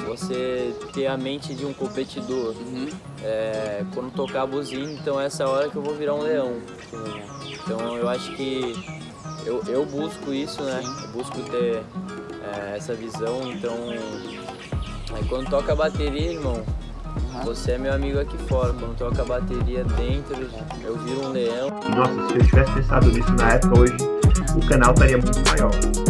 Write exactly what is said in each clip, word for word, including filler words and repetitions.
você ter a mente de um competidor. Uhum. É, quando tocar a buzina, então essa é a hora que eu vou virar um leão. Então eu acho que eu, eu busco isso, né? Sim. Eu busco ter é, essa visão, então aí quando toca a bateria, irmão, Uhum. você é meu amigo aqui fora. Quando toca a bateria dentro, eu viro um leão. Nossa, se eu tivesse pensado nisso na época, hoje o canal estaria muito maior.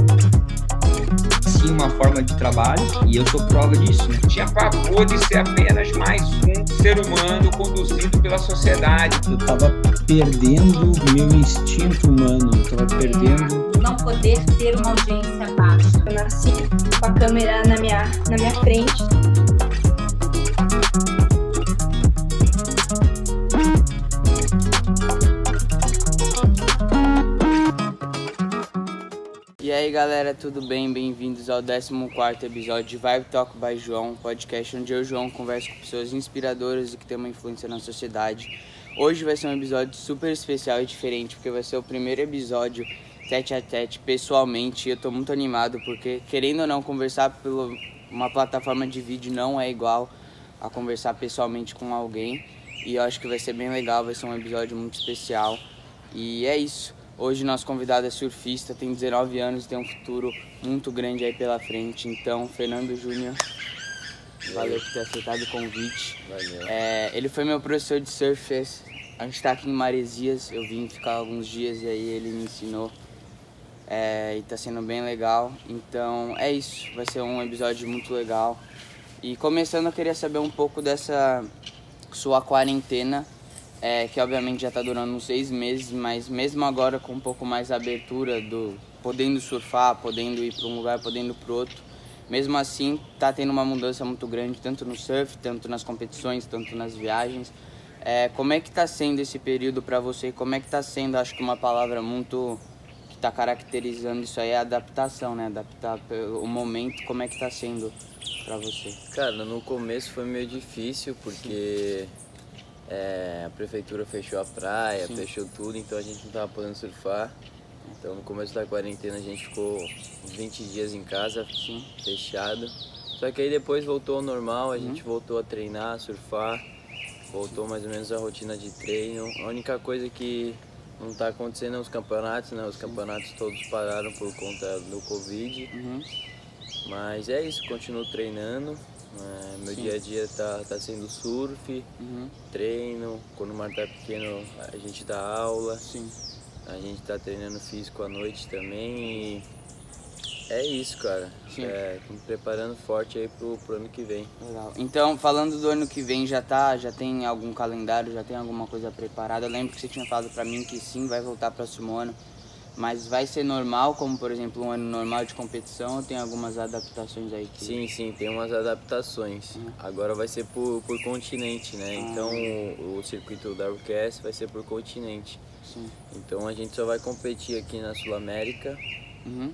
Sim, uma forma de trabalho, e eu sou prova disso, né? Tinha pavor de ser apenas mais um ser humano conduzido pela sociedade. Eu tava perdendo meu instinto humano, eu tava perdendo... Não poder ter uma audiência baixa. Eu nasci com a câmera na minha, na minha frente. E aí galera, tudo bem? Bem-vindos ao décimo quarto episódio de Vibe Talk by João, podcast onde eu, João, converso com pessoas inspiradoras e que têm uma influência na sociedade. Hoje vai ser um episódio super especial e diferente, porque vai ser o primeiro episódio tete a tete, pessoalmente. Eu tô muito animado, porque querendo ou não, conversar por uma plataforma de vídeo não é igual a conversar pessoalmente com alguém. E eu acho que vai ser bem legal, vai ser um episódio muito especial. E é isso. Hoje nosso convidado é surfista, tem dezenove anos e tem um futuro muito grande aí pela frente. Então, Fernando Júnior, valeu por ter aceitado o convite. Valeu. É, ele foi meu professor de surf, a gente tá aqui em Maresias, eu vim ficar alguns dias e aí ele me ensinou. É, e tá sendo bem legal. Então é isso, vai ser um episódio muito legal. E começando, eu queria saber um pouco dessa sua quarentena. É, que obviamente já está durando uns seis meses, mas mesmo agora com um pouco mais abertura, do podendo surfar, podendo ir para um lugar, podendo ir para outro, mesmo assim está tendo uma mudança muito grande, tanto no surf, tanto nas competições, tanto nas viagens. É, como é que está sendo esse período para você? Como é que está sendo, acho que uma palavra muito que está caracterizando isso aí é a adaptação, né? Adaptar o momento, como é que está sendo para você? Cara, no começo foi meio difícil, porque... É, a prefeitura fechou a praia, Sim. fechou tudo, então a gente não estava podendo surfar. Então no começo da quarentena a gente ficou uns vinte dias em casa, Sim. fechado. Só que aí depois voltou ao normal, a uhum. gente voltou a treinar, a surfar, voltou mais ou menos a rotina de treino. A única coisa que não está acontecendo é os campeonatos, né? Os campeonatos todos pararam por conta do Covid. Uhum. Mas é isso, continuo treinando. É, meu Sim. dia a dia tá, tá sendo surf, uhum. treino, quando o mar tá pequeno a gente dá aula, Sim. a gente tá treinando físico à noite também e é isso, cara. É, tô me preparando forte aí pro, pro ano que vem. Legal. Então, falando do ano que vem, já tá, já tem algum calendário, já tem alguma coisa preparada? Eu lembro que você tinha falado pra mim que sim, vai voltar próximo ano. Mas vai ser normal, como por exemplo um ano normal de competição, ou tem algumas adaptações aí? Que... Sim, sim, tem umas adaptações. Uhum. Agora vai ser por, por continente, né? Ah. Então o, o circuito da Orquestra vai ser por continente. Sim. Então a gente só vai competir aqui na Sul-América uhum.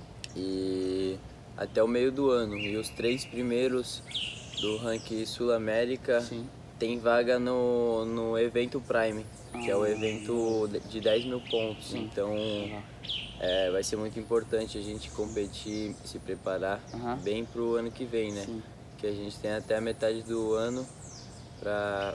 e até o meio do ano. E os três primeiros do ranking Sul-América tem vaga no, no evento Prime, que é o evento de dez mil pontos. Sim. Então é, vai ser muito importante a gente competir, se preparar uhum. bem pro ano que vem, né? Sim. Que a gente tem até a metade do ano pra,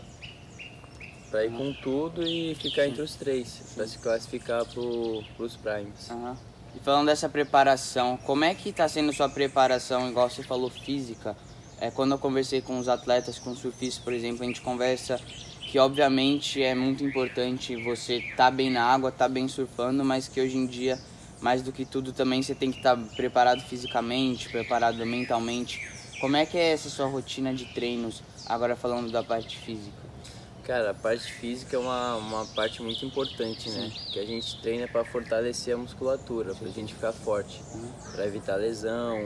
pra ir uhum. com tudo e ficar Sim. entre os três, Sim. pra se classificar pro, pros Primes. Uhum. E falando dessa preparação, como é que tá sendo sua preparação, igual você falou, física? É, quando eu conversei com os atletas, com os surfistas, por exemplo, a gente conversa que obviamente é muito importante você estar bem na água, estar bem surfando, mas que hoje em dia, mais do que tudo, também você tem que estar preparado fisicamente, preparado mentalmente. Como é que é essa sua rotina de treinos, agora falando da parte física? Cara, a parte física é uma, uma parte muito importante, Sim. né? Que a gente treina para fortalecer a musculatura, para a gente ficar forte, uhum. para evitar lesão,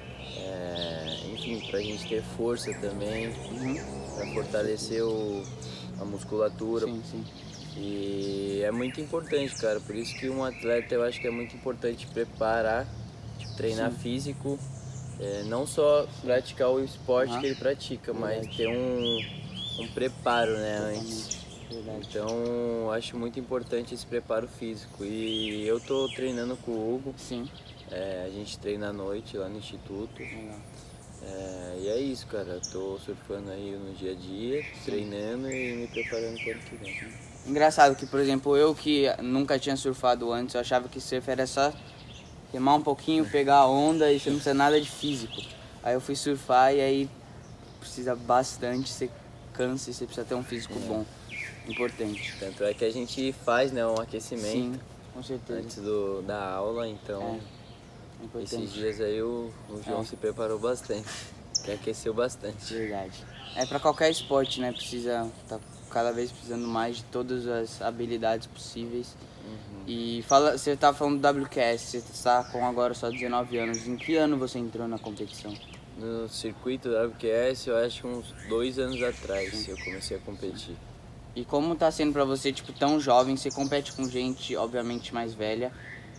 é, enfim, para a gente ter força também, uhum. para fortalecer o a musculatura. Sim, sim. E é muito importante, cara, por isso que um atleta eu acho que é muito importante preparar, tipo, treinar sim. físico, é, não só praticar o esporte uhum. que ele pratica, Verdade. mas ter um, um preparo, né, antes. Verdade. Então acho muito importante esse preparo físico e eu tô treinando com o Hugo, sim. É, a gente treina à noite lá no instituto. Uhum. É, e é isso, cara. Eu tô surfando aí no dia a dia, treinando e me preparando para o ano que vem. Engraçado que, por exemplo, eu que nunca tinha surfado antes, eu achava que surf era só remar um pouquinho, pegar a onda e você não precisa nada de físico. Aí eu fui surfar e aí precisa bastante, você cansa e você precisa ter um físico é. bom, importante. Tanto é que a gente faz, né, um aquecimento. Sim, com certeza. Antes do, da aula, então é. esses dias aí o, o João é. se preparou bastante, que aqueceu bastante. Verdade. É para qualquer esporte, né, precisa, tá cada vez precisando mais de todas as habilidades possíveis. Uhum. E fala, você tá falando do W Q S, você está com agora só dezenove anos, em que ano você entrou na competição? No circuito da W Q S, eu acho que uns dois anos atrás Sim. eu comecei a competir. E como tá sendo pra você, tipo, tão jovem, você compete com gente, obviamente, mais velha,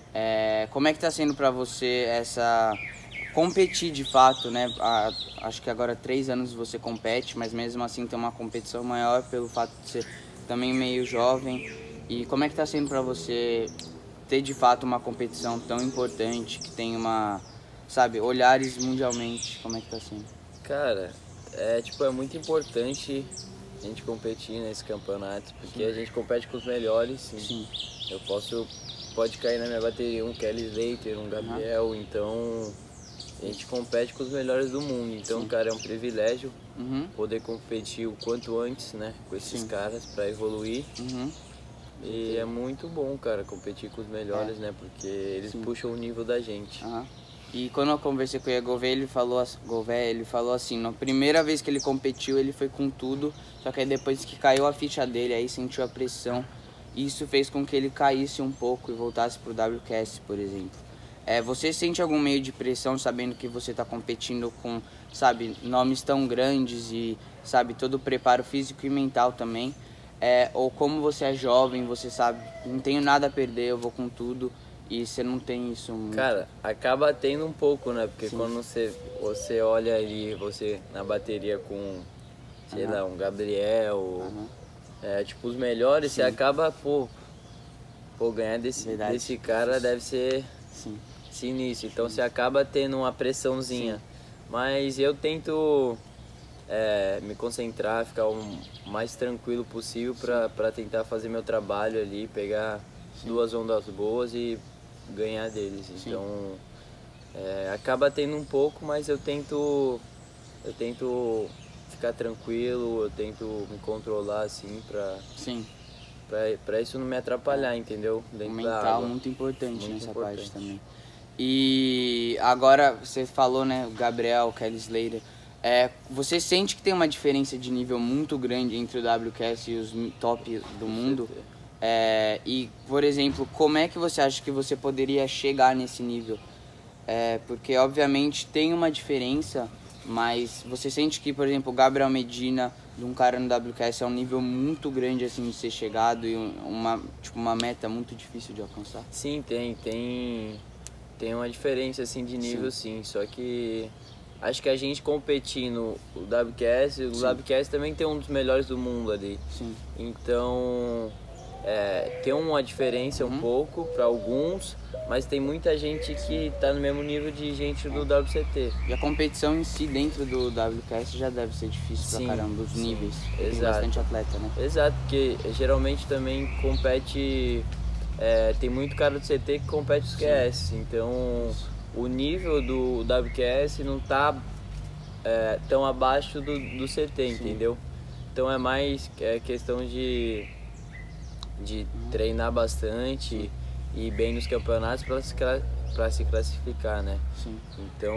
é, como é que tá sendo pra você essa... competir de fato, né? A, acho que agora há três anos você compete, mas mesmo assim tem uma competição maior pelo fato de ser também meio jovem. E como é que tá sendo pra você ter de fato uma competição tão importante, que tem uma, sabe, olhares mundialmente? Como é que tá sendo? Cara, é tipo, é muito importante a gente competir nesse campeonato, porque sim. a gente compete com os melhores, sim. sim. Eu posso, pode cair na minha bateria um Kelly Slater, um Gabriel, uhum. então a gente compete com os melhores do mundo. Então, sim. cara, é um privilégio uhum. poder competir o quanto antes, né, com esses sim. caras para evoluir. Uhum. E é muito bom, cara, competir com os melhores, é. né, porque eles sim. puxam o nível da gente. Uhum. E quando eu conversei com o Ian Gouveia, ele falou, Gouveia, ele falou assim, na primeira vez que ele competiu, ele foi com tudo, só que aí depois que caiu a ficha dele, aí sentiu a pressão, e isso fez com que ele caísse um pouco e voltasse pro W Q S, por exemplo. É, você sente algum meio de pressão sabendo que você está competindo com, sabe, nomes tão grandes e, sabe, todo o preparo físico e mental também? É, ou como você é jovem, você sabe, não tenho nada a perder, eu vou com tudo. E você não tem isso muito. Cara, acaba tendo um pouco, né? Porque sim. quando você, você olha ali, você na bateria com, sei uhum. lá, um Gabriel, uhum. é, tipo, os melhores, sim. você acaba, pô, pô ganhar desse, desse cara isso. deve ser sim. sinistro. Então sim. você acaba tendo uma pressãozinha. Sim. Mas eu tento é, me concentrar, ficar o mais tranquilo possível pra, pra tentar fazer meu trabalho ali, pegar sim. duas ondas boas e ganhar deles. Sim. Então é, acaba tendo um pouco, mas eu tento eu tento ficar tranquilo, eu tento me controlar assim pra, sim. pra, pra isso não me atrapalhar, entendeu? Dentro o mental da água. Muito importante muito nessa importante. parte também. E agora você falou, né, o Gabriel, o Kelly Slater, é, você sente que tem uma diferença de nível muito grande entre o W Q S e os top do mundo? É, e, por exemplo, como é que você acha que você poderia chegar nesse nível? É, porque, obviamente, tem uma diferença, mas você sente que, por exemplo, o Gabriel Medina, de um cara no W Q S, é um nível muito grande assim de ser chegado e uma, tipo, uma meta muito difícil de alcançar? Sim, tem. Tem, tem uma diferença assim, de nível, sim. sim. Só que acho que a gente competindo o W Q S, o sim. W Q S também tem um dos melhores do mundo ali. Sim. Então... É, tem uma diferença uhum. um pouco para alguns, mas tem muita gente que está no mesmo nível de gente do W C T. E a competição em si dentro do W Q S já deve ser difícil sim, pra caramba, os sim. níveis. Exato. Tem bastante atleta, né? Exato, porque geralmente também compete, é, tem muito cara do C T que compete os Q S, então o nível do W Q S não tá é, tão abaixo do, do C T, sim. entendeu? Então é mais é, questão de... de treinar bastante sim. e ir bem nos campeonatos para se, pra se classificar, né? Sim. Então,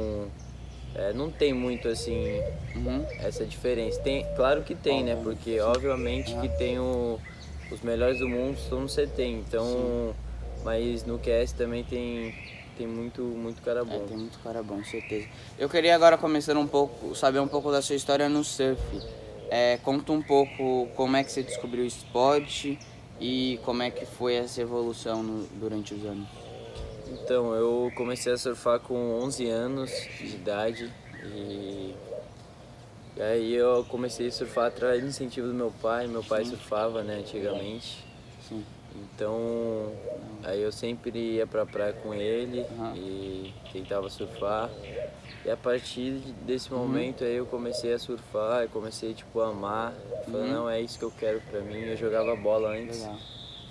é, não tem muito assim uhum. essa diferença. Tem, claro que tem, né? Porque sim. obviamente uhum. que tem o, os melhores do mundo estão no C T, então, sim. mas no Q S também tem tem muito muito cara bom. É, tem muito cara bom, certeza. Eu queria agora começar um pouco, saber um pouco da sua história no surf. É, conta um pouco como é que você descobriu o esporte e como é que foi essa evolução no, durante os anos. Então, eu comecei a surfar com onze anos de idade e, e aí eu comecei a surfar através do incentivo do meu pai. Meu pai sim. surfava, né, antigamente. Sim. Então, aí eu sempre ia pra praia com ele uhum. e tentava surfar. E a partir desse momento aí eu comecei a surfar, eu comecei tipo a amar, falando, Uhum. não, é isso que eu quero pra mim. Eu jogava bola antes. Legal.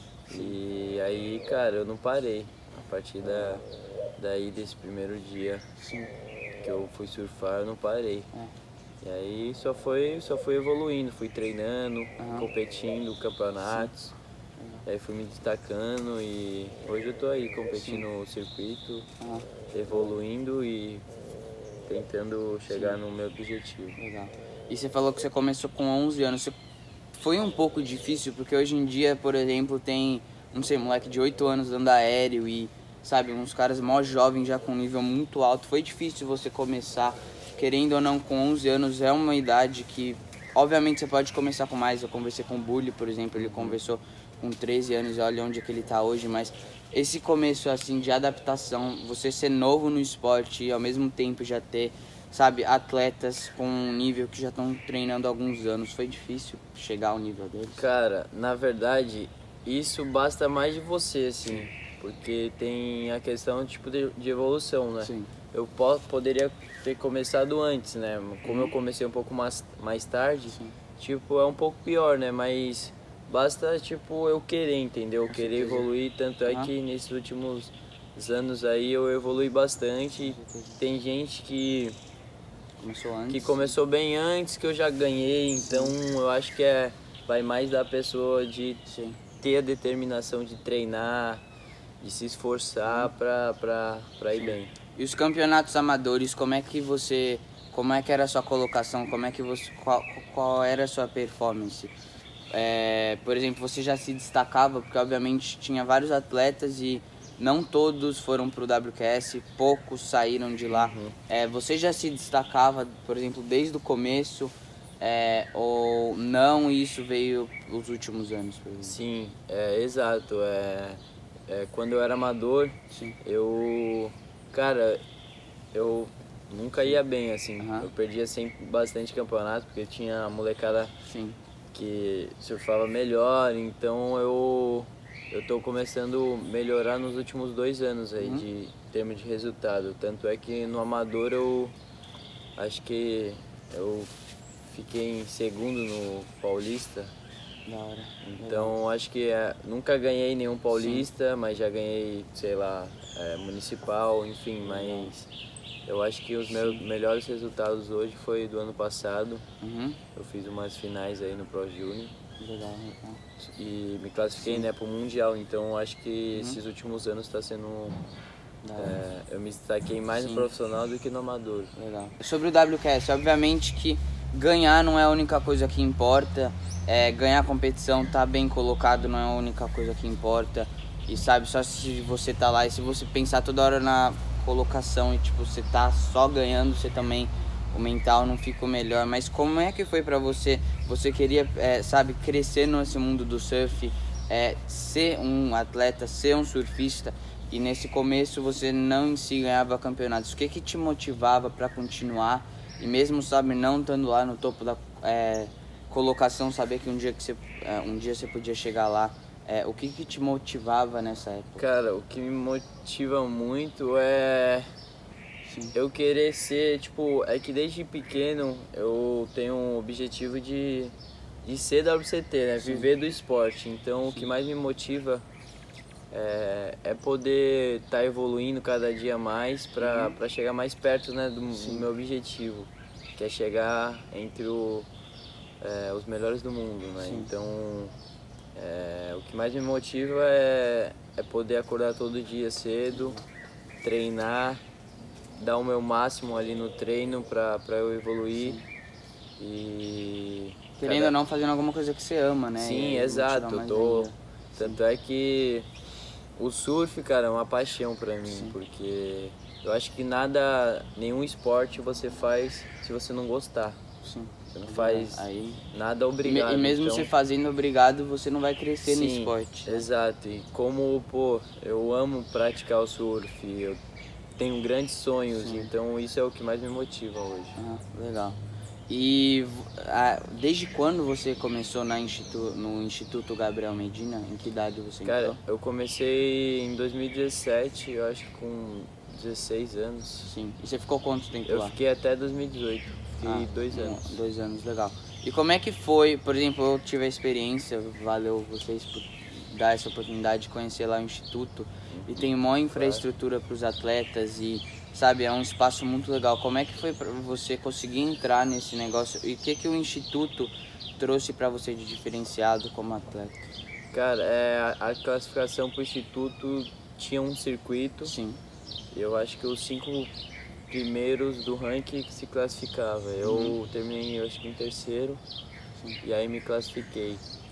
E aí, cara, eu não parei. A partir da, daí desse primeiro dia Sim. que eu fui surfar, eu não parei. É. E aí só foi, só foi evoluindo, fui treinando, Uhum. competindo, campeonatos. Aí fui me destacando e hoje eu tô aí competindo no circuito, Uhum. evoluindo e tentando chegar no meu objetivo. Legal. E você falou que você começou com onze anos. Você... Foi um pouco difícil, porque hoje em dia, por exemplo, tem, não sei, moleque de oito anos dando aéreo e, sabe, uns caras mó jovens já com um nível muito alto. Foi difícil você começar, querendo ou não, com onze anos. É uma idade que, obviamente, você pode começar com mais. Eu conversei com o Bully, por exemplo, ele conversou com treze anos e olha onde é que ele tá hoje, mas esse começo, assim, de adaptação, você ser novo no esporte e, ao mesmo tempo, já ter, sabe, atletas com um nível que já estão treinando há alguns anos. Foi difícil chegar ao nível deles? Cara, na verdade, isso basta mais de você, assim, porque tem a questão tipo de, de evolução, né? Sim. Eu po poderia ter começado antes, né? Como eu comecei um pouco mais, mais tarde, Sim. tipo, é um pouco pior, né? Mas basta, tipo, eu querer, entendeu? Eu Com querer certeza. evoluir, tanto é Aham. que nesses últimos anos aí eu evolui bastante. Tem gente que Começou antes? que começou bem antes, que eu já ganhei, então eu acho que é, vai mais da pessoa de Sim. ter a determinação de treinar, de se esforçar pra, pra, pra ir bem. E os campeonatos amadores, como é que você... Como é que era a sua colocação? Como é que você... Qual, qual era a sua performance? É, por exemplo, você já se destacava, porque obviamente tinha vários atletas e não todos foram pro W Q S, poucos saíram de lá. Uhum. É, você já se destacava, por exemplo, desde o começo, é, ou não, e isso veio nos últimos anos, por exemplo? Sim, é exato. É, é, quando eu era amador, Sim. eu, cara, eu nunca ia bem, assim. Uhum. Eu perdia sempre bastante campeonato, porque tinha a molecada Sim. que surfava melhor, então eu eu tô começando a melhorar nos últimos dois anos aí, Uhum. de termos de resultado. Tanto é que no amador eu acho que eu fiquei em segundo no Paulista. Da hora. Então acho que é, nunca ganhei nenhum paulista, mas já ganhei, sei lá, é, municipal, enfim, mas eu acho que os meus melhores resultados hoje foi do ano passado. Uhum. Eu fiz umas finais aí no Pro Júnior Legal, legal. e me classifiquei, né, pro Mundial, então acho que Uhum. esses últimos anos está sendo... Da hora. é, eu me destaquei mais Sim. no profissional do que no amador. Legal. Sobre o W Q S, obviamente que ganhar não é a única coisa que importa. É, ganhar a competição, tá bem colocado não é a única coisa que importa. E sabe, só se você tá lá e se você pensar toda hora na colocação e tipo, você tá só ganhando, você também, o mental não fica o melhor. Mas como é que foi pra você? Você queria, é, sabe, crescer nesse mundo do surf, é, ser um atleta, ser um surfista, e nesse começo você não em si ganhava campeonatos. O que que te motivava pra continuar? E mesmo, sabe, não estando lá no topo da é, colocação, saber que um dia, que você, é, um dia você podia chegar lá, é, o que que te motivava nessa época? Cara, o que me motiva muito é Sim. eu querer ser, tipo, é que desde pequeno eu tenho um objetivo de, de ser W C T, né? Sim. Viver do esporte. Então o que mais me motiva é, é poder estar tá evoluindo cada dia mais para Uhum. para chegar mais perto, né, do, do Sim. meu objetivo, que é chegar entre o, é, os melhores do mundo, né? Sim. Então é, o que mais me motiva é, é poder acordar todo dia cedo, treinar, dar o meu máximo ali no treino para eu evoluir. Sim. E Querendo cada- ou não, fazendo alguma coisa que você ama, né? Sim, E aí motiva exato. mais Tô... ainda. Tanto é que o surf, cara, é uma paixão pra mim, Sim. porque eu acho que nada, nenhum esporte você faz se você não gostar. Sim. Você não faz Aí, nada e, obrigado. me- e mesmo então... você fazendo obrigado, você não vai crescer no Sim, esporte. exato. E como, pô, eu amo praticar o surf, eu tenho grandes sonhos, Sim. então isso é o que mais me motiva hoje. Ah, legal. E ah, desde quando você começou na institu no Instituto Gabriel Medina? Em que idade você Cara, entrou? eu comecei em dois mil e dezessete, eu acho que com dezesseis anos. Sim. E você ficou quanto tempo Eu lá? fiquei até dois mil e dezoito, fiquei Ah, dois um- anos. Dois anos, legal. E como é que foi, por exemplo, eu tive a experiência, valeu vocês por dar essa oportunidade de conhecer lá o Instituto, e tem uma infraestrutura para os atletas e, sabe, é um espaço muito legal. Como é que foi para você conseguir entrar nesse negócio e o que, que o Instituto trouxe para você de diferenciado como atleta? Cara, é, a, a classificação para o Instituto tinha um circuito. Sim. Eu acho que os cinco primeiros do ranking que se classificava. Eu Uhum. terminei, eu acho que em terceiro, Sim. e aí me classifiquei.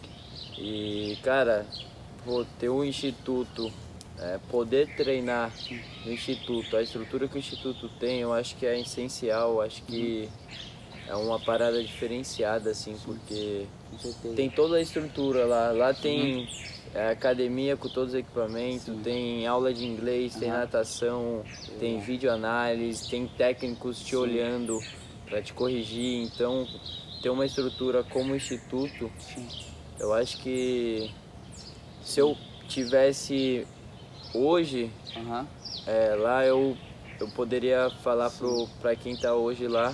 E, cara, pô, ter um instituto, é, poder treinar no instituto, a estrutura que o instituto tem, eu acho que é essencial, eu acho que é uma parada diferenciada, assim, porque Com certeza. tem toda a estrutura lá. Lá tem é, academia com todos os equipamentos, Sim. tem aula de inglês, tem Aham. natação, tem videoanálise, tem técnicos te Sim. olhando para te corrigir. Então, ter uma estrutura como o instituto, Sim. eu acho que se eu tivesse hoje Aham. é, lá, eu, eu poderia falar para quem está hoje lá,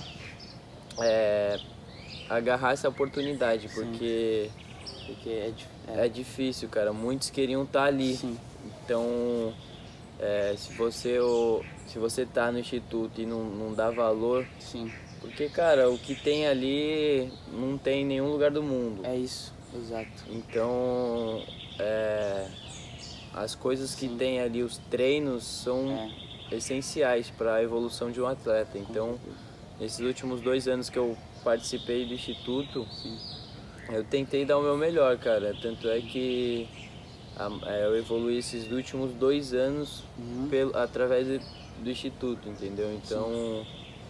é, agarrar essa oportunidade, Sim. porque Porque é, dif- é difícil, cara. Muitos queriam estar ali. Sim. Então, é, se você o- se você tá no instituto e não, não dá valor, Sim. porque, cara, o que tem ali não tem em nenhum lugar do mundo. É isso, exato. Então, é, as coisas que Sim. tem ali, os treinos, são É. essenciais para a evolução de um atleta. Então, nesses últimos dois anos que eu participei do instituto, Sim. eu tentei dar o meu melhor, cara. Tanto é que a, é, eu evoluí esses últimos dois anos Uhum. pelo, através do, do instituto, entendeu? Então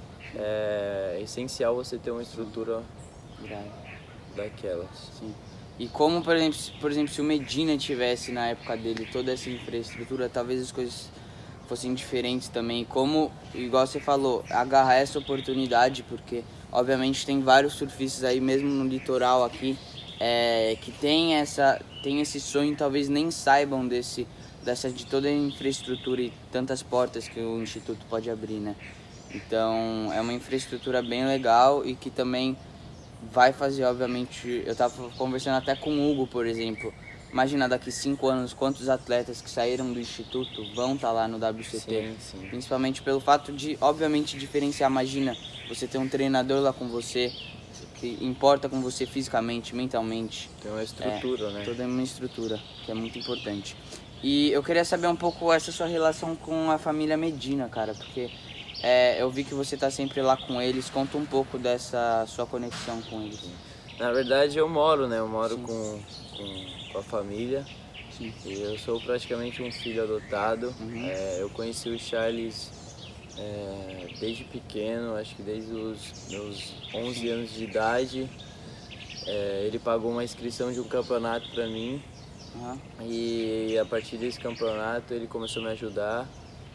é essencial você ter uma estrutura Grave. daquelas. Sim. E como, por exemplo, se- por exemplo, se o Medina tivesse na época dele toda essa infraestrutura, talvez as coisas fossem diferentes também. Como, igual você falou, agarrar essa oportunidade, porque obviamente tem vários surfistas aí, mesmo no litoral aqui, é, que tem, essa, tem esse sonho, talvez nem saibam desse, dessa, de toda a infraestrutura e tantas portas que o Instituto pode abrir, né? Então é uma infraestrutura bem legal e que também vai fazer, obviamente, eu tava conversando até com o Hugo, por exemplo, imagina daqui cinco anos quantos atletas que saíram do Instituto vão estar lá no W C T, Sim, sim. principalmente pelo fato de, obviamente, diferenciar. Imagina você ter um treinador lá com você, que importa com você fisicamente, mentalmente, Tem uma estrutura, né? toda uma estrutura, que é muito importante. E eu queria saber um pouco essa sua relação com a família Medina, cara, porque é, eu vi que você tá sempre lá com eles. Conta um pouco dessa sua conexão com eles. Na verdade, eu moro, né? Eu moro Sim. com, com, com a família. Sim. E eu sou praticamente um filho adotado. Uhum. É, eu conheci o Charles é, desde pequeno, acho que desde os meus onze anos de idade. É, ele pagou uma inscrição de um campeonato para mim. Uhum. E a partir desse campeonato ele começou a me ajudar.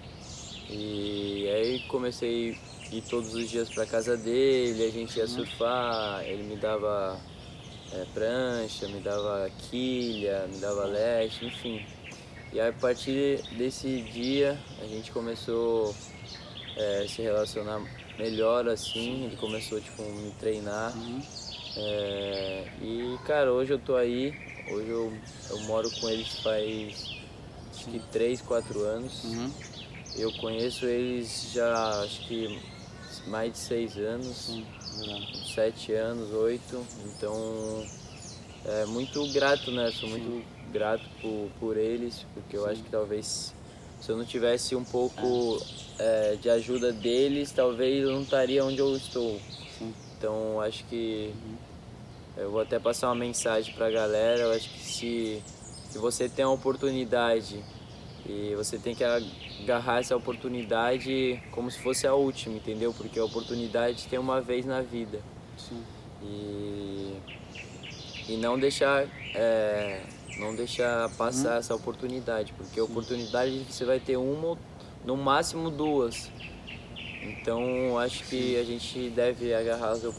E aí comecei a ir todos os dias para casa dele, a gente ia surfar, ele me dava é, prancha, me dava quilha, me dava leste, enfim. E aí, a partir desse dia a gente começou a é, se relacionar melhor assim, ele começou tipo, me treinar. Uhum. É, e cara, hoje eu tô aí, hoje eu, eu moro com eles faz acho que três, quatro anos. Uhum. Eu conheço eles já acho que mais de seis anos, Sim, legal. sete anos, oito. Então é muito grato, né? Sou muito grato por, por eles, porque eu Sim. acho que talvez se eu não tivesse um pouco é, de ajuda deles, talvez eu não estaria onde eu estou. Sim. Então acho que eu vou até passar uma mensagem pra galera. Eu acho que se, se você tem a oportunidade e você tem que agarrar essa oportunidade como se fosse a última, entendeu? Porque a oportunidade tem uma vez na vida. Sim. E, e não deixar é, não deixar passar essa oportunidade, porque a oportunidade você vai ter uma ou no máximo duas. Então acho que a gente deve agarrar as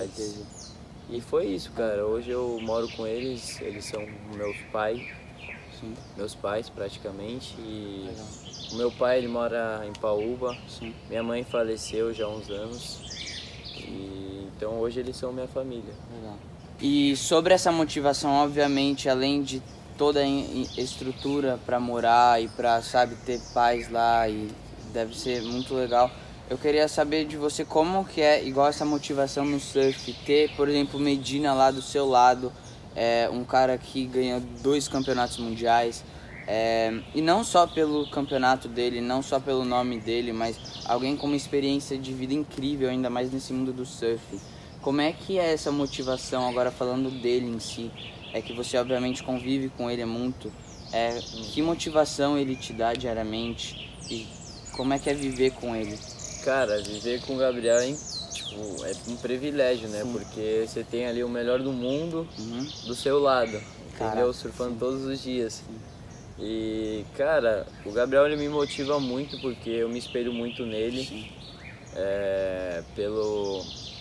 oportunidades. E foi isso, cara. Hoje eu moro com eles, eles são meus pais. Sim. Meus pais, praticamente. E Legal. o meu pai, ele mora em Paúba. Sim. Minha mãe faleceu já há uns anos. E, então, hoje eles são minha família. Legal. E sobre essa motivação, obviamente, além de toda a estrutura para morar e para, sabe, ter paz lá, e deve ser muito legal. Eu queria saber de você como que é igual essa motivação no surf, ter, por exemplo, Medina lá do seu lado, é, um cara que ganhou dois campeonatos mundiais, é, e não só pelo campeonato dele, não só pelo nome dele, mas alguém com uma experiência de vida incrível, ainda mais nesse mundo do surf. Como é que é essa motivação, agora falando dele em si? É que você obviamente convive com ele muito. É, que motivação ele te dá diariamente e como é que é viver com ele? Cara, viver com o Gabriel é, tipo, é um privilégio, né? Sim. Porque você tem ali o melhor do mundo Uhum. do seu lado, entendeu? Caraca, Surfando sim. todos os dias. Sim. E, cara, o Gabriel ele me motiva muito porque eu me espelho muito nele. Sim. É, pelo,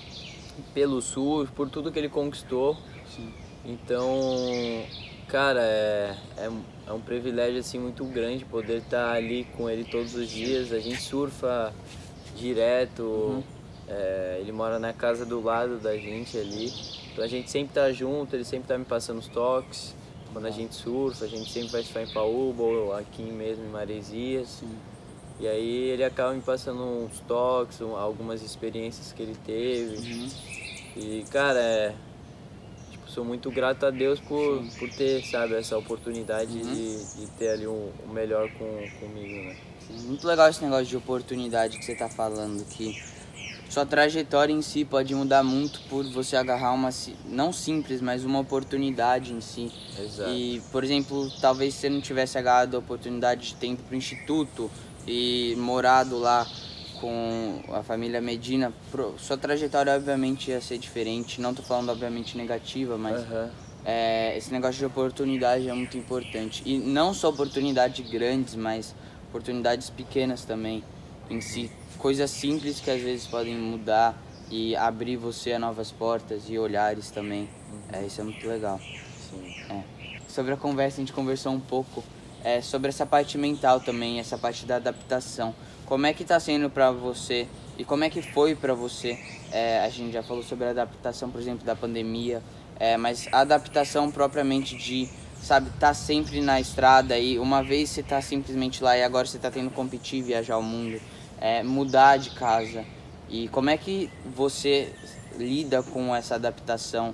pelo surf, por tudo que ele conquistou. Sim. Então, cara, é, é, é um privilégio assim, muito grande poder estar ali com ele todos os dias. A gente surfa direto, Uhum. é, ele mora na casa do lado da gente ali. Então a gente sempre tá junto, ele sempre tá me passando os toques. Quando a gente surfa, a gente sempre vai surfar em Paúba ou aqui mesmo em Maresias. Sim. E aí ele acaba me passando uns toques, um- algumas experiências que ele teve. Uhum. E, cara, é, tipo, sou muito grato a Deus por, Sim. por ter, sabe, essa oportunidade Uhum. de, de ter ali o, o melhor com, comigo, né? Muito legal esse negócio de oportunidade que você tá falando, que sua trajetória em si pode mudar muito por você agarrar uma, si- não simples, mas uma oportunidade em si. Exato. E, por exemplo, talvez você não tivesse agarrado a oportunidade de ter ido pro instituto e morado lá com a família Medina, pro- sua trajetória obviamente ia ser diferente. Não tô falando obviamente negativa, mas Aham. é, esse negócio de oportunidade é muito importante. E não só oportunidades grandes, mas oportunidades pequenas também em si. Coisas simples que às vezes podem mudar e abrir você a novas portas e olhares também. É, isso é muito legal. Sim. É. Sobre a conversa, a gente conversou um pouco é, sobre essa parte mental também, essa parte da adaptação. Como é que tá sendo pra você e como é que foi pra você? É, a gente já falou sobre a adaptação, por exemplo, da pandemia, é, mas a adaptação propriamente de, sabe, tá sempre na estrada e uma vez você tá simplesmente lá e agora você tá tendo que competir, viajar o mundo, é, mudar de casa. E como é que você lida com essa adaptação?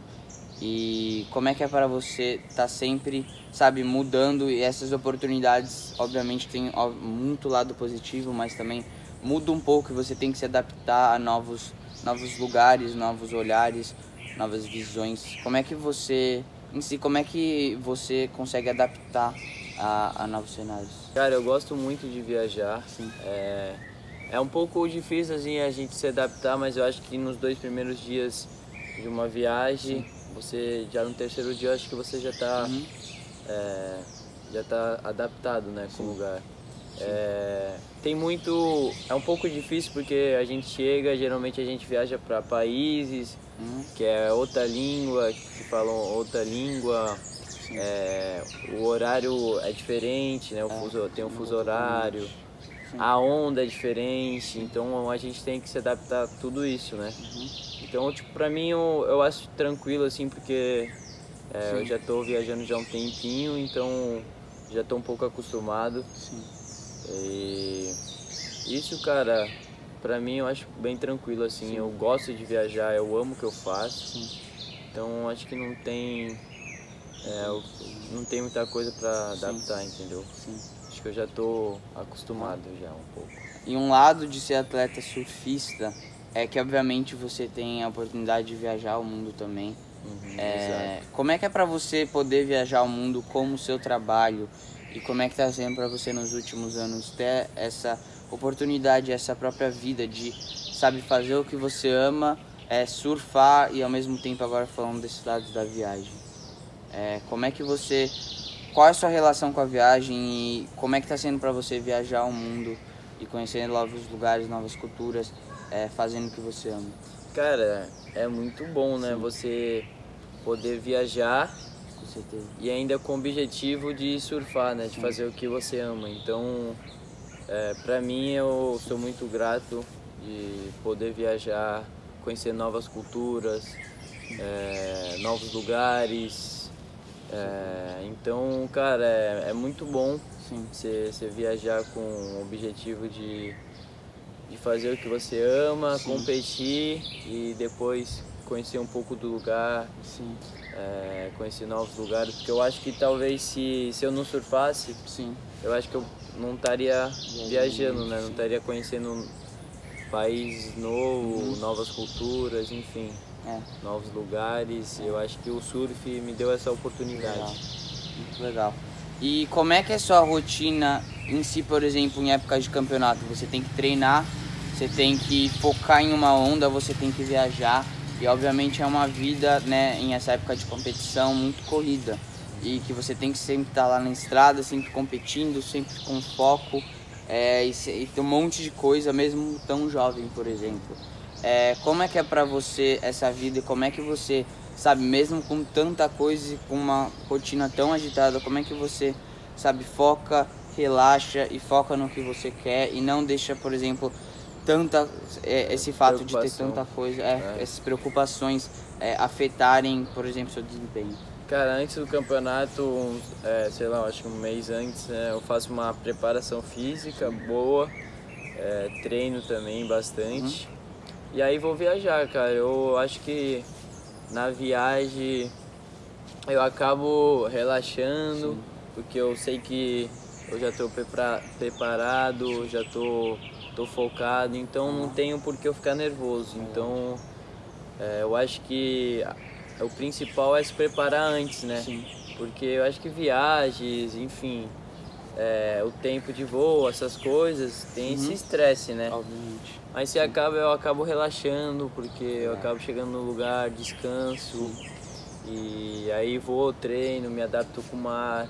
E como é que é para você estar sempre, sabe, mudando e essas oportunidades, obviamente tem ó, muito lado positivo, mas também muda um pouco e você tem que se adaptar a novos, novos lugares, novos olhares, novas visões. Como é que você, em si, como é que você consegue adaptar a, a novos cenários? Cara, eu gosto muito de viajar. Sim. É, é um pouco difícil assim, a gente se adaptar, mas eu acho que nos dois primeiros dias de uma viagem, Sim. você já no terceiro dia eu acho que você já está Uhum. é, já tá adaptado, né, com o lugar. É, tem muito, é um pouco difícil porque a gente chega, geralmente a gente viaja para países Uhum. que é outra língua, que falam outra língua. É, o horário é diferente, né? O É, fuso, tem um muda fuso horário, Sim. a onda é diferente, então a gente tem que se adaptar a tudo isso, né? Uhum. Então, tipo, pra mim eu, eu acho tranquilo, assim, porque é, eu Sim. já tô viajando já há um tempinho, então já tô um pouco acostumado. Sim. E isso, cara, pra mim eu acho bem tranquilo, assim, eu gosto de viajar, eu amo o que eu faço, Sim. então acho que não tem, é, eu- não tem muita coisa pra adaptar, entendeu? Sim. Acho que eu já tô acostumado já um pouco. E um lado de ser atleta surfista é que obviamente você tem a oportunidade de viajar o mundo também. Uhum, É, exato. como é que é pra você poder viajar o mundo como seu trabalho e como é que tá sendo pra você nos últimos anos ter essa oportunidade, essa própria vida de, sabe, fazer o que você ama, é, surfar e ao mesmo tempo agora falando desse lado da viagem. É, como é que você, qual é a sua relação com a viagem e como é que tá sendo pra você viajar o mundo e conhecer novos lugares, novas culturas, é, fazendo o que você ama? Cara, é muito bom, né? Sim. Você poder viajar certeza. E ainda com o objetivo de surfar, né? De fazer o que você ama. Então, é, pra mim, eu sou muito grato de poder viajar, conhecer novas culturas, é, novos lugares. É, então, cara, é, é muito bom você viajar com o objetivo de, de fazer o que você ama, Sim. competir e depois conhecer um pouco do lugar, Sim. É, conhecer novos lugares, porque eu acho que talvez se, se eu não surfasse, Sim. eu acho que eu não estaria viajando, né? Não estaria conhecendo um país novo, uhum. novas culturas, enfim, é. novos lugares. É. Eu acho que o surf me deu essa oportunidade. Legal. Muito legal. E como é que é a sua rotina em si, por exemplo, em épocas de campeonato? Você tem que treinar, você tem que focar em uma onda, você tem que viajar. E obviamente é uma vida, né, em essa época de competição muito corrida. E que você tem que sempre estar lá na estrada, sempre competindo, sempre com foco. É, e, e tem um monte de coisa, mesmo tão jovem, por exemplo. É, como é que é pra você essa vida e como é que você... Sabe, mesmo com tanta coisa e com uma rotina tão agitada, como é que você, sabe, foca, relaxa e foca no que você quer e não deixa, por exemplo, tanta, é, esse fato de ter tanta coisa, é, é. essas preocupações é, afetarem, por exemplo, seu desempenho? Cara, antes do campeonato, é, sei lá, acho que um mês antes, é, eu faço uma preparação física boa, é, treino também bastante, uhum. e aí vou viajar, cara. Eu acho que na viagem eu acabo relaxando, Sim. porque eu sei que eu já estou preparado, já estou tô focado, então não tenho por que eu ficar nervoso. Então é, eu acho que o principal é se preparar antes, né? Sim. Porque eu acho que viagens, enfim, é, o tempo de voo, essas coisas, tem uhum. esse estresse, né? Obviamente. Mas se acaba, eu acabo relaxando, porque eu acabo chegando no lugar, descanso, e aí vou, treino, me adapto com o mar.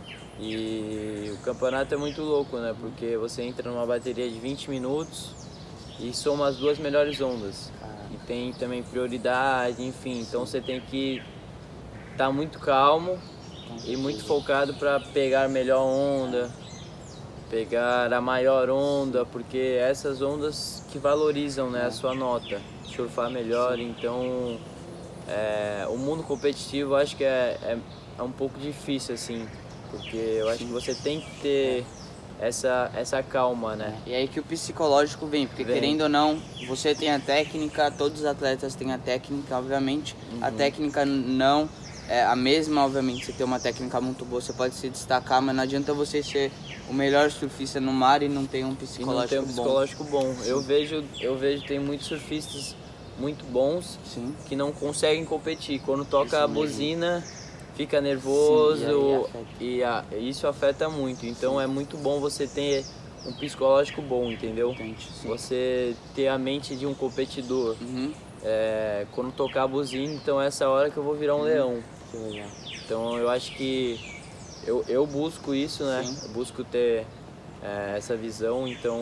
E o campeonato é muito louco, né? Porque você entra numa bateria de vinte minutos e soma as duas melhores ondas. E tem também prioridade, enfim, então você tem que estar muito calmo e muito focado para pegar a melhor onda, pegar a maior onda, porque essas ondas que valorizam, né, a sua nota, surfar melhor. Então é, o mundo competitivo eu acho que é, é, é um pouco difícil assim, porque eu acho que você tem que ter essa, essa calma, né? E aí que o psicológico vem, porque vem. Querendo ou não, você tem a técnica, todos os atletas têm a técnica, obviamente, uhum. a técnica não é a mesma, obviamente, você tem uma técnica muito boa, você pode se destacar, mas não adianta você ser o melhor surfista no mar e não ter um psicológico bom. E não ter um psicológico bom. bom. Eu vejo, eu vejo tem muitos surfistas muito bons Sim. que não conseguem competir. Quando toca isso a buzina, fica nervoso. Sim, e, a, e isso afeta muito. Então Sim. é muito bom você ter um psicológico bom, entendeu? Entendi, você ter a mente de um competidor. Uhum. É, quando tocar a buzina, então é essa hora que eu vou virar um uhum. leão. Que legal. Então eu acho que eu, eu busco isso, né? Sim. Eu busco ter é, essa visão. Então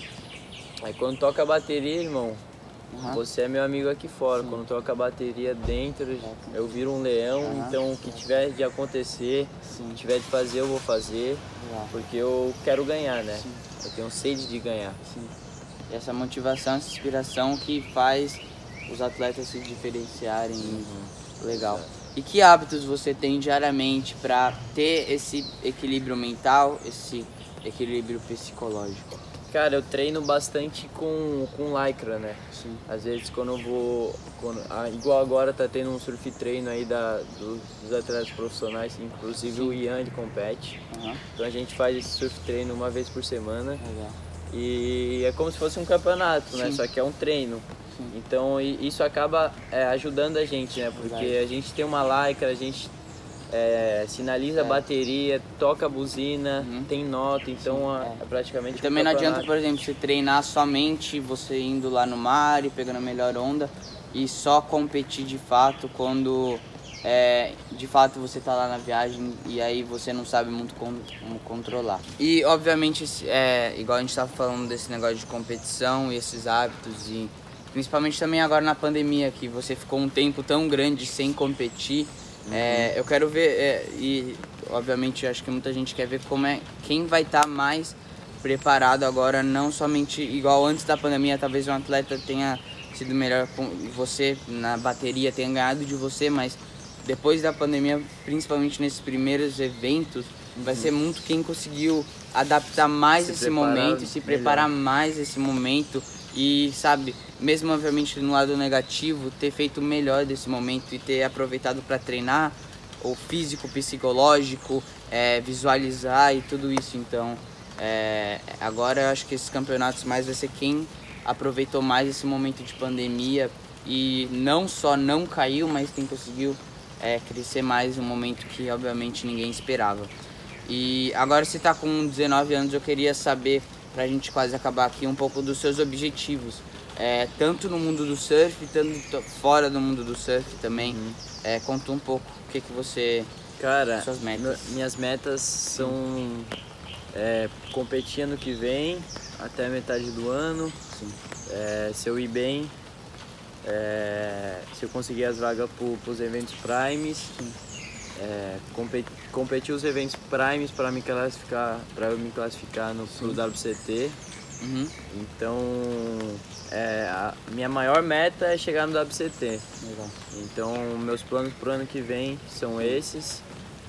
aí quando toca a bateria, irmão, uhum. você é meu amigo aqui fora. Sim. Quando toca a bateria dentro, eu viro um leão. Uhum. Então o que tiver de acontecer, o que tiver de fazer, eu vou fazer. Uhum. Porque eu quero ganhar, né? Sim. Eu tenho sede de ganhar. Sim. E essa motivação, essa inspiração que faz os atletas se diferenciarem. Uhum. Legal. E que hábitos você tem diariamente para ter esse equilíbrio mental, esse equilíbrio psicológico? Cara, eu treino bastante com, com lycra, né? Sim. Às vezes quando eu vou... Quando, ah, igual agora tá tendo um surf treino aí da, do, dos atletas profissionais, inclusive Sim. o Ian ele compete. Uhum. Então a gente faz esse surf treino uma vez por semana. Legal. E é como se fosse um campeonato, Sim. né? Só que é um treino. Sim. Então isso acaba é, ajudando a gente, né? Porque Verdade. a gente tem uma lycra, a gente é, sinaliza é. a bateria, toca a buzina, uhum. tem nota, então é. é praticamente e um também não adianta, por exemplo, você treinar somente você indo lá no mar e pegando a melhor onda e só competir de fato quando é, de fato você tá lá na viagem e aí você não sabe muito como, como controlar. E obviamente, é, igual a gente tava falando desse negócio de competição e esses hábitos e principalmente também agora na pandemia, que você ficou um tempo tão grande sem competir, Uhum. É, eu quero ver, é, e obviamente acho que muita gente quer ver como é, quem vai estar tá mais preparado agora, não somente igual antes da pandemia, talvez um atleta tenha sido melhor com você na bateria, tenha ganhado de você, mas depois da pandemia, principalmente nesses primeiros eventos, uhum. vai ser muito quem conseguiu adaptar mais se esse momento, se preparar melhor. mais esse momento e, sabe, mesmo obviamente no lado negativo, ter feito o melhor desse momento e ter aproveitado para treinar o físico, psicológico, é, visualizar e tudo isso. Então, é, agora eu acho que esses campeonatos mais vai ser quem aproveitou mais esse momento de pandemia e não só não caiu, mas quem conseguiu é, crescer mais, um momento que obviamente ninguém esperava. E agora você está com dezenove anos, eu queria saber, para a gente quase acabar aqui, um pouco dos seus objetivos, é, tanto no mundo do surf, tanto fora do mundo do surf também. Uhum. É, conta um pouco o que, que você... Cara, suas metas. minhas metas são é, competir ano que vem, até a metade do ano, é, se eu ir bem, é, se eu conseguir as vagas para os eventos primes, é, competir, competir os eventos primes para me classificar, para eu me classificar no pro W C T. Uhum. Então, é, a minha maior meta é chegar no W C T. Legal. Então, meus planos pro ano que vem são esses.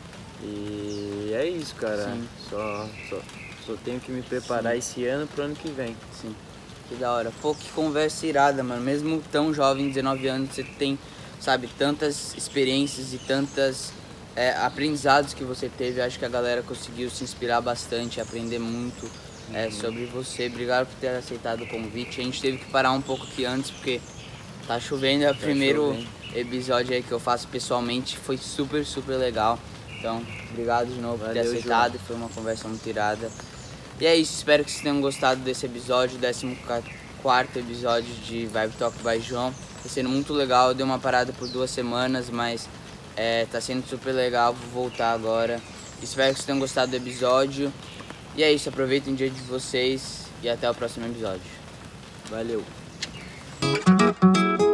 E é isso, cara. Só, só, só tenho que me preparar Sim. esse ano pro ano que vem. Sim. Que da hora. Pô, que conversa irada, mano. Mesmo tão jovem, dezenove anos, você tem, sabe, tantas experiências e tantas é, aprendizados que você teve. Acho que a galera conseguiu se inspirar bastante, aprender muito uhum. é, sobre você. Obrigado por ter aceitado o convite. A gente teve que parar um pouco aqui antes, porque tá chovendo. É o tá primeiro chovendo. episódio aí que eu faço pessoalmente. Foi super, super legal. Então, obrigado de novo Valeu, por ter aceitado. João. Foi uma conversa muito irada. E é isso, espero que vocês tenham gostado desse episódio, décimo quarto episódio de Vibe Talk by João. Tá sendo muito legal, eu dei uma parada por duas semanas, mas é, tá sendo super legal, vou voltar agora. Espero que vocês tenham gostado do episódio. E é isso, aproveitem o dia de vocês e até o próximo episódio. Valeu!